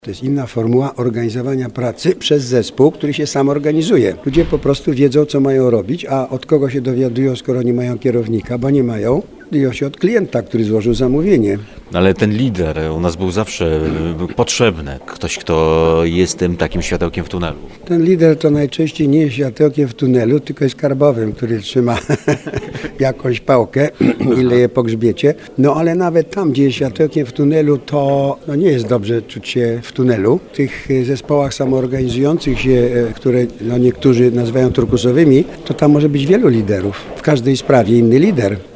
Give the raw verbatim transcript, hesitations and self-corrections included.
To jest inna formuła organizowania pracy przez zespół, który się sam organizuje. Ludzie po prostu wiedzą, co mają robić, a od kogo się dowiadują, skoro nie mają kierownika, bo nie mają, dowiadują się od klienta, który złożył zamówienie. Ale ten lider u nas był zawsze potrzebny. Ktoś, kto jest tym takim światełkiem w tunelu. Ten lider to najczęściej nie jest światełkiem w tunelu, tylko jest skarbowym, który trzyma jakąś pałkę i leje po grzbiecie. No ale nawet tam, gdzie jest światełkiem w tunelu, to no, nie jest dobrze czuć się w tunelu. W tych zespołach samoorganizujących się, które no, niektórzy nazywają turkusowymi, to tam może być wielu liderów. W każdej sprawie inny lider.